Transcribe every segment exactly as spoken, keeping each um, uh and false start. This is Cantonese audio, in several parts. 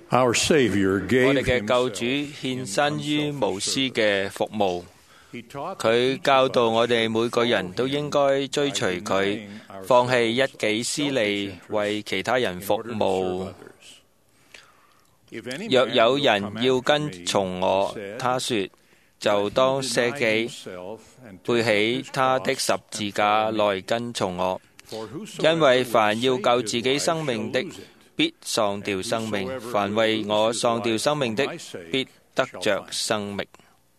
Our Savior 我 gave 哋嘅救主 himself 獻身於 in 無私嘅服務， He taught 佢教導我哋每個人都應該追隨佢，放棄一己私利，為其他人服務。若有人要跟從我，他說，就當捨己，背起他的十字架來跟從我。因為凡要救自己生命的，必喪掉生命；凡為我喪掉生命的，必得着生命。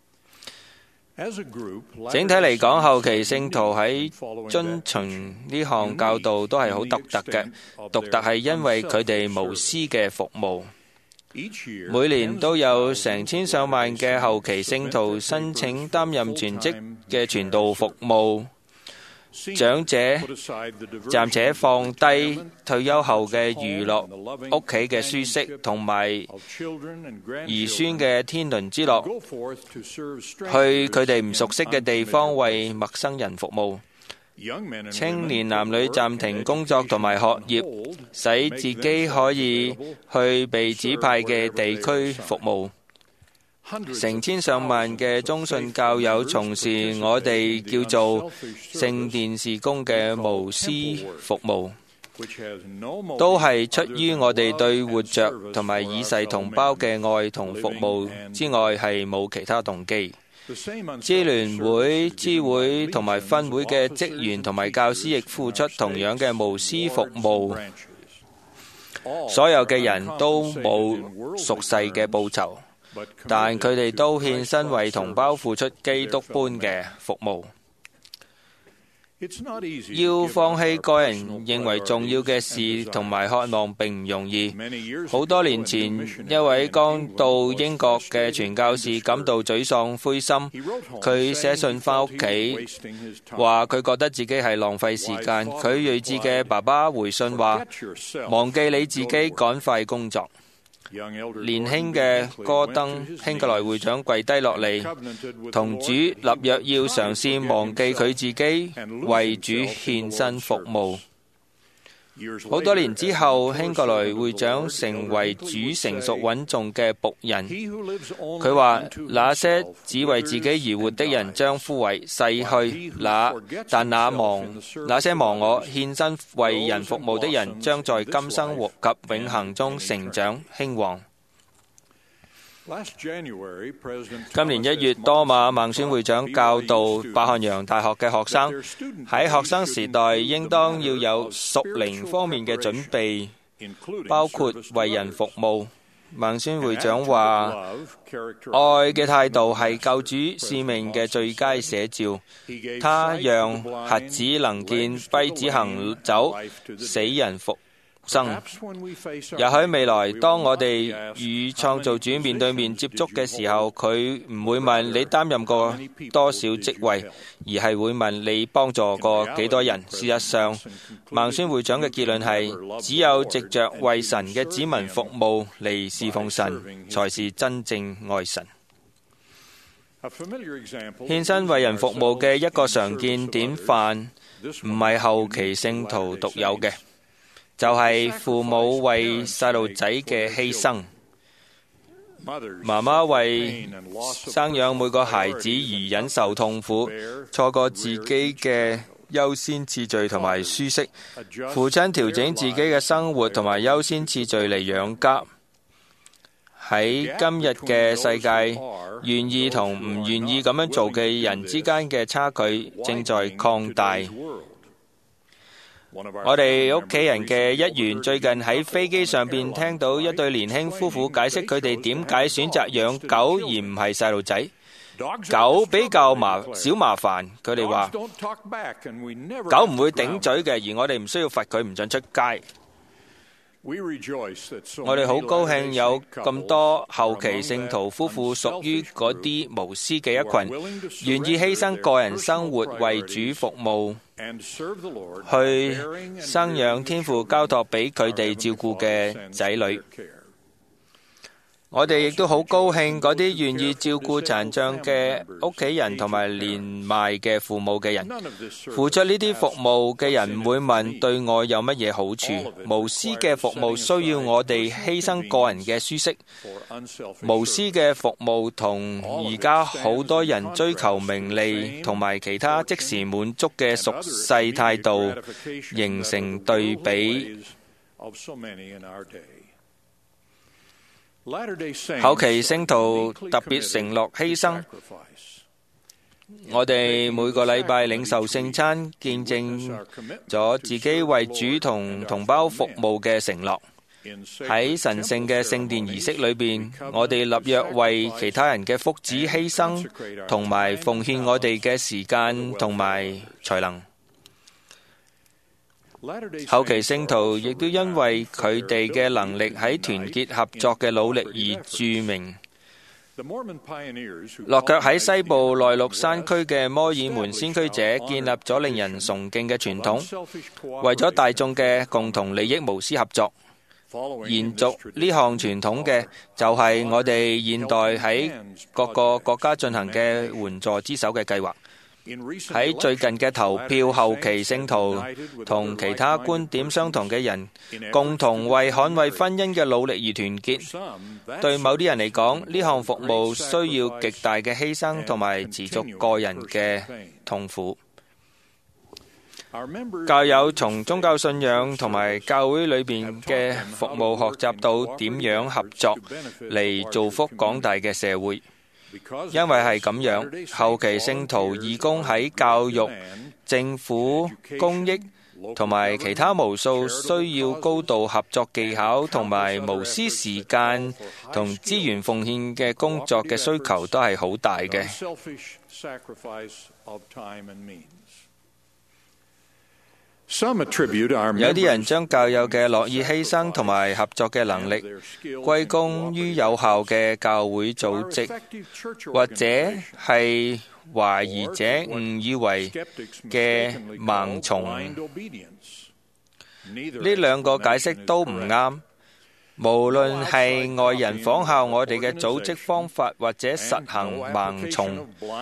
整體嚟講，後期聖徒喺遵循呢項教導都係好獨特嘅，獨特係因為佢哋無私嘅服務。每年都有成千上萬嘅後期聖徒申請擔任全職嘅傳道服務。長者暫且放低退休後嘅娛樂、屋企嘅舒適同埋兒孫嘅天倫之樂，去佢哋唔熟悉嘅地方為陌生人服務。青年男女暫停工作同埋學業，使自己可以去被指派嘅地區服務。成千上萬嘅中信教友從事我哋叫做聖殿事工嘅無私服務，都係出於我哋對活着同埋已逝同胞嘅愛同服務之外，係冇其他動機。支聯會、支會同埋分會嘅職員同埋教師亦付出同樣嘅無私服務。所有嘅人都冇屬世嘅報酬，但佢哋都獻身為同胞付出基督般嘅服務。要放棄個人認為重要嘅事同埋渴望並唔容易。好多年前，一位剛到英國嘅傳教士感到沮喪灰心，佢寫信返屋企，話佢覺得自己係浪費時間。佢睿智嘅爸爸回信話：忘記你自己，趕快工作。年輕嘅戈登興格萊會長跪低落嚟，同主立約要嘗試忘記佢自己，為主獻身服務。好多年之後，興格萊會長成為主成熟穩重嘅僕人。佢話：那些只為自己而活的人將枯萎逝去，那但那忙那些忘我獻身為人服務的人，將在今生及永恆中成長興旺。今年一月，多馬孟孫會長教導伯漢洋大學嘅學生，喺學生時代應當要有屬靈方面嘅準備，包括為人服務。孟孫會長話：愛嘅態度係救主使命嘅最佳寫照，他讓瞎子能見，跛子行走，死人復生。也許未來當我哋與創造主面對面接觸嘅時候，佢唔會問你擔任過多少職位，而係會問你幫助過幾多人。事實上，孟孫會長嘅結論係，只有藉着為神嘅子民服務嚟侍奉神，才是真正愛神。獻身為人服務嘅一個常見典範，唔係後期聖徒獨有嘅，就係父母為細路仔嘅犧牲。媽媽為生養每個孩子而忍受痛苦，錯過自己嘅優先次序同埋舒適。父親調整自己嘅生活同埋優先次序嚟養家。喺今日嘅世界，願意同唔願意咁樣做嘅人之間嘅差距正在擴大。我哋屋企人嘅一員最近喺飛機上邊聽到一對年輕夫婦解釋佢哋點解選擇養狗而唔係細路仔。狗比較麻少麻煩，佢哋話狗唔會頂嘴嘅，而我哋唔需要罰佢唔准出街。我哋好高興有咁多後期聖徒夫婦屬於嗰啲無私嘅一群，願意犧牲個人生活為主服務，去生養天父交託俾佢哋照顧嘅仔女。 我哋亦都好高興嗰啲願意照顧殘障嘅屋企人同埋年邁嘅父母嘅人。付出呢啲服務嘅人唔會問對我有乜嘢好處。無私嘅服務需要我哋犧牲個人嘅舒適。無私嘅服務同而家好多人追求名利同埋其他即時滿足嘅俗世態度形成對比。後期聖徒特別承諾犧牲。我哋每個禮拜領受聖餐，見證咗自己為主同同胞服務嘅承諾。喺神聖嘅聖殿儀式裏邊，我哋立約為其他人嘅福祉犧牲，同埋奉獻我哋嘅時間同埋才能。後期聖徒亦都因為佢哋嘅能力喺團結合作嘅努力而著名。落腳喺西部內陸山區嘅摩爾門先驅者建立咗令人崇敬嘅傳統，為咗大眾嘅共同利益無私合作。延續呢項傳統嘅就係我哋現代喺各個國家進行嘅援助之手嘅計劃。喺最近嘅投票，後期聖徒同其他觀點相同嘅人共同為捍衛婚姻嘅努力而團結。對某啲人嚟講，呢項服務需要極大嘅犧牲同埋持續個人嘅痛苦。教友從宗教信仰同埋教會裏邊嘅服務學習到點樣合作嚟造福廣大嘅社會。因為係咁樣，後期聖徒義工喺教育、政府、公益同埋其他無數需要高度合作技巧同埋無私時間同資源奉獻嘅工作嘅需求都係好大嘅。有啲人將教友嘅樂意犧牲同埋合作嘅能力歸功於有效嘅教會組織，或者係懷疑者誤以為嘅盲從。呢兩個解釋都唔啱。無論係外人仿效我哋嘅組織方法，或者實行盲從，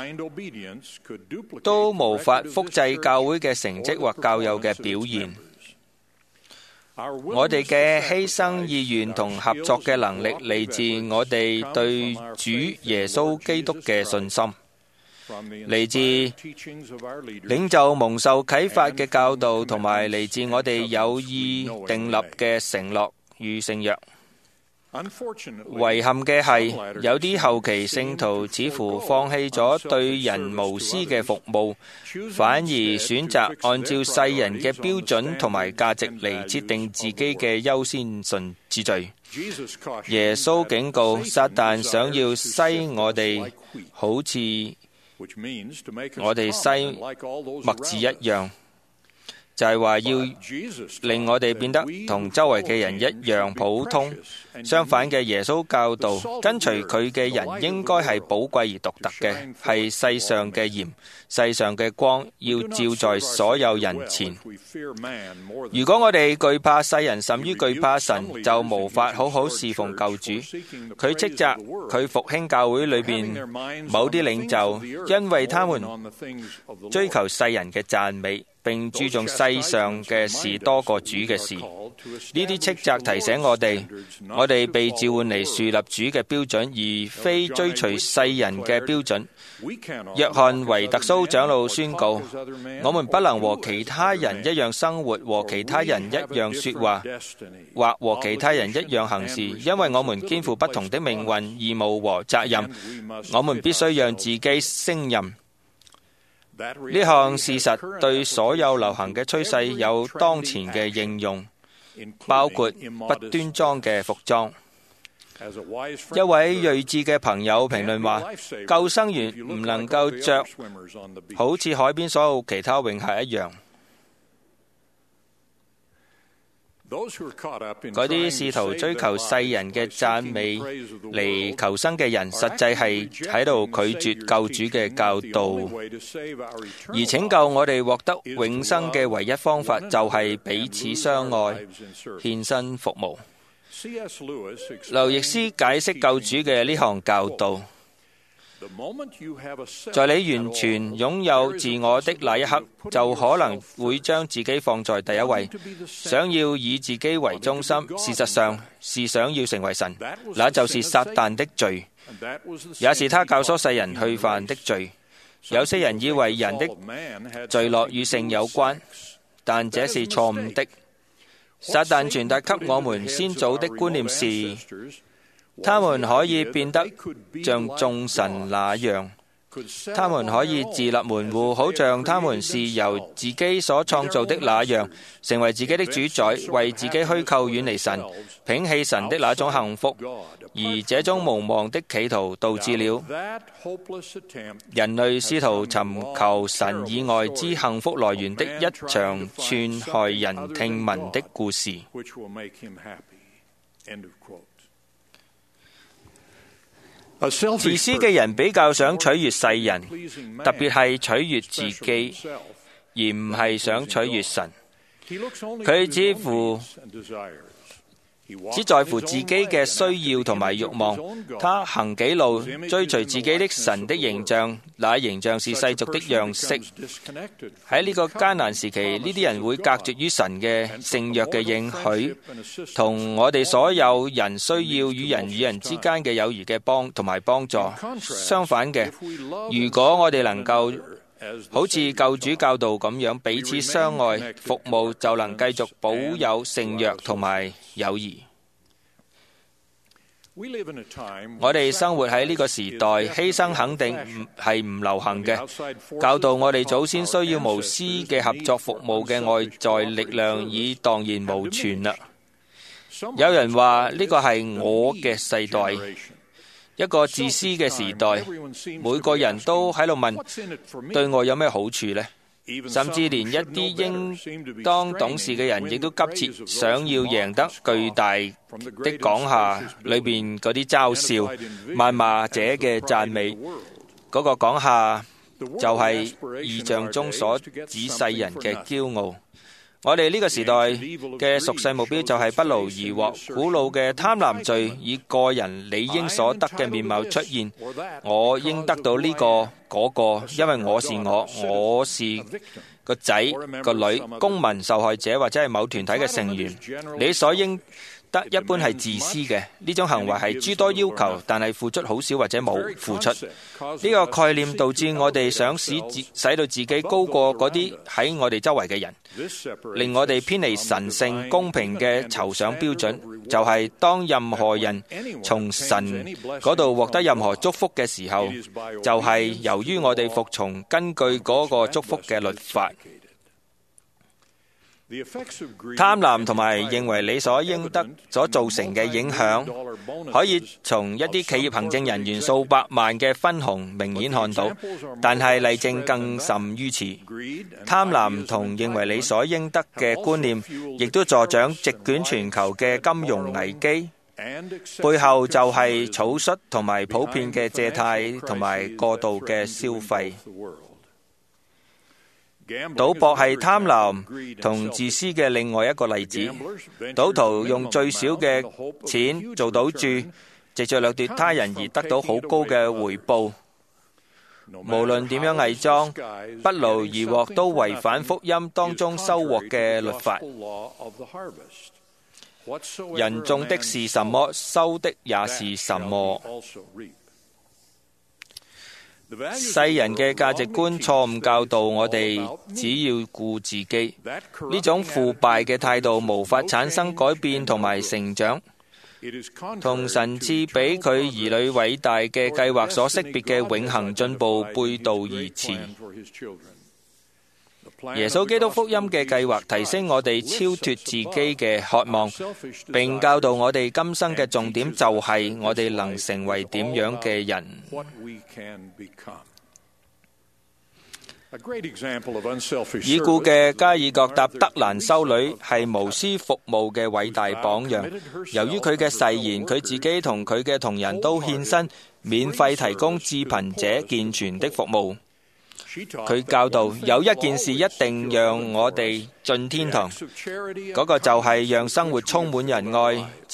都無法複製教會嘅成績或教友嘅表現。我哋嘅犧牲意願同合作嘅能力嚟自我哋對主耶穌基督嘅信心，嚟自領袖蒙受啟發嘅教導，同埋嚟自我哋有意訂立嘅承諾與聖約。遺憾嘅係，有啲後期聖徒似乎放棄咗對人無私嘅服務，反而選擇按照世人嘅標準同埋價值嚟設定自己嘅優先順序。耶穌警告撒旦想要篩我哋，好似我哋篩麥子一樣。就係話要令我哋變得同周圍嘅人一樣普通。相反嘅，耶穌教導跟隨佢嘅人應該係寶貴而獨特嘅，係世上嘅鹽，世上嘅光，要照在所有人前。如果我哋懼怕世人甚於懼怕神，就無法好好侍奉救主。佢斥責佢復興教會裏邊某啲領袖，因為他們追求世人嘅讚美，並注重世上嘅事多過主嘅事。呢啲斥責提醒我哋，我哋被召喚嚟樹立主嘅標準，而非追隨世人嘅標準。約翰維特蘇長老宣告：我們不能和其他人一樣生活，和其他人一樣說話，或和其他人一樣行事，因為我們肩負不同的命運、義務和責任。我們必須讓自己勝任。呢項事實對所有流行嘅趨勢有當前嘅應用，包括不端莊嘅服裝。一位睿智嘅朋友評論話：救生員唔能夠着好似海邊所有其他泳客一樣。嗰啲試圖追求世人嘅讚美嚟求生嘅人，實際係喺度拒絕救主嘅教導。而拯救我哋獲得永生嘅唯一方法，就係彼此相愛、獻身服務。 劉易斯解釋救主嘅呢項教導，在你完全擁有自我的那一刻，就可能會將自己放在第一位，想要以自己為中心，事實上是想要成為神，那就是撒旦的罪，也是他教唆世人去犯的罪。有些人以為人的罪惡與性有關，但這是錯誤的。撒旦傳達給我們先祖的觀念是，他們可以變得像眾神那樣，他們可以自立門戶，好像他們是由自己所創造的那樣，成為自己的主宰，為自己虛構遠離神，摒棄神的那種幸福。而這種無望的企圖導致了人類試圖尋求神以外之幸福來源的一場串害人聽聞的故事。自私嘅人比較想取悅世人，特別係取悅自己，而唔係想取悅神。佢似乎只在乎自己嘅需要同埋慾望，他行己路，追隨自己的神的形象，那形象是世俗的樣式。喺呢個艱難時期，呢啲人會隔絕於神嘅聖約嘅應許，同我哋所有人需要與人與人之間嘅友誼嘅幫同埋幫助。相反嘅，如果我哋能夠好似救主教導咁樣彼此相愛服務，就能繼續保有聖約同埋友誼。我哋生活喺呢個時代，犧牲肯定係唔流行嘅。教導我哋祖先需要無私嘅合作服務嘅外在力量已蕩然無存啦。有人話呢個係我嘅世代，一個自私嘅時代，每個人都喺度問對我有咩好處呢？甚至連一啲應當懂事嘅人亦都急切想要贏得巨大的講下裏邊嗰啲嘲笑、謾罵者嘅讚美。嗰個講下就係異象中所指世人嘅驕傲。我哋呢個時代嘅屬世目標就係不勞而獲，古老嘅貪婪罪以個人理應所得嘅面貌出現。我應得到呢個嗰個，因為我是我，我是個仔個女，公民、受害者或者係某團體嘅成員。你所應得一般係自私嘅，呢種行為係諸多要求，但係付出好少或者冇付出。呢個概念導致我哋想使自使到自己高過嗰啲喺我哋周圍嘅人，令我哋偏離神聖公平嘅籌賞標準。就係當任何人從神嗰度獲得任何祝福嘅時候，就係由於我哋服從根據嗰個祝福嘅律法。貪婪同埋認為理所應得所造成嘅影響，可以從一啲企業行政人員數百萬嘅分紅明顯看到，但係例證更甚於此。貪婪同認為理所應得嘅觀念，亦都助長席捲全球嘅金融危機，背後就係草率同埋普遍嘅借貸同埋過度嘅消費。賭博係貪婪同自私嘅另外一個例子。賭徒用最少嘅錢做賭注，藉著掠奪他人而得到好高嘅回報。無論點樣偽裝，不勞而獲都違反福音當中收穫嘅律法。人種的是什麼，收的也是什麼。世人嘅價值觀錯誤教導我哋只要顧自己，呢種腐敗嘅態度無法產生改變同埋成長，同神賜俾佢兒女偉大嘅計劃所識別嘅永恆進步背道而馳。耶穌基督福音嘅計劃提升我哋超脫自己嘅渴望，並教導我哋今生嘅重點就係我哋能成為點樣嘅人。已故嘅加爾各答德蘭修女係無私服務嘅偉大榜樣。由於佢嘅誓言，佢自己同佢嘅同仁都獻身，免費提供致貧者健全的服務。佢教導有一件事一定讓我哋進天堂，嗰個就係讓生活充滿仁愛、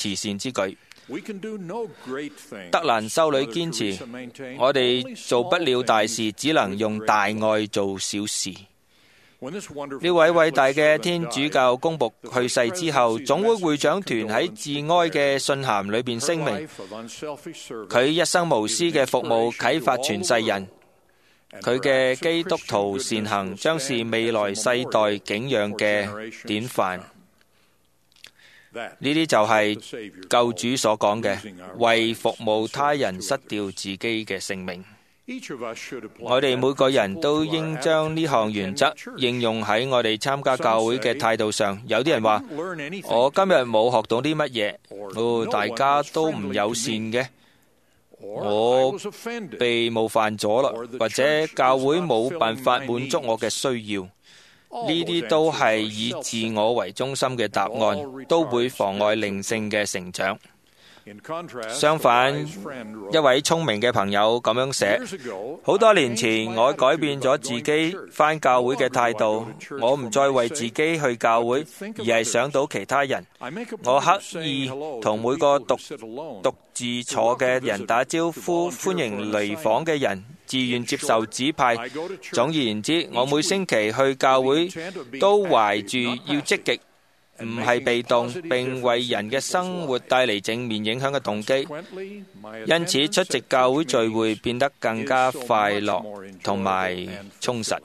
慈善之舉。德蘭修女堅持，我哋做不了大事，只能用大愛做小事。呢位偉大嘅天主教公僕去世之後，總會會長團喺致哀嘅信函裏邊聲明，佢一生無私嘅服務啟發全世人，佢嘅基督徒善行將是未來世代景仰嘅典範。呢啲就係救主所講嘅，為服務他人失掉自己嘅性命。我哋每個人都應將呢項原則應用喺我哋參加教會嘅態度上。有啲人話，我今日冇學到啲乜嘢，哦，大家都唔友善嘅，我被冒犯咗啦，或者教會冇辦法滿足我嘅需要。呢啲都係以自我為中心嘅答案，都會妨礙靈性嘅成長。相反，一位聰明嘅朋友咁樣寫：好多年前，我改變咗自己返教會嘅態度，我唔再為自己去教會，而係想到其他人。我刻意同每個獨獨自坐嘅人打招呼，歡迎嚟訪嘅人，自願接受指派。總而言之，我每星期去教會都懷住要積極，唔係被動，並為人嘅生活帶嚟正面影響嘅動機。因此，出席教會聚會變得更加快樂同埋充實。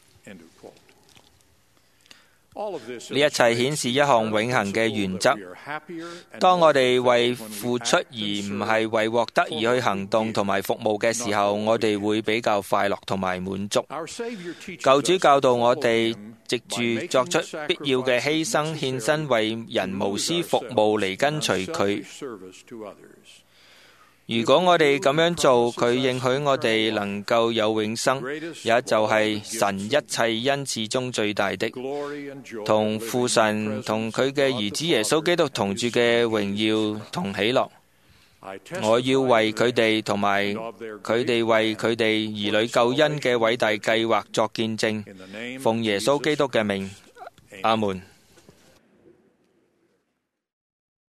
呢一切顯示一項永恆嘅原則：當我哋為付出而唔係為獲得而去行動同埋服務嘅時候，我哋會比較快樂同埋滿足。救主教導我哋藉住作出必要嘅犧牲獻身，為人無私服務嚟跟隨佢。如果我哋咁樣做，佢應許我哋能夠有永生，也就係神一切恩賜中最大的，同父神同佢嘅兒子耶穌基督同住嘅榮耀同喜樂。我要為佢哋同埋佢哋為佢哋兒女救恩嘅偉大計劃作見證，奉耶穌基督嘅名，阿門。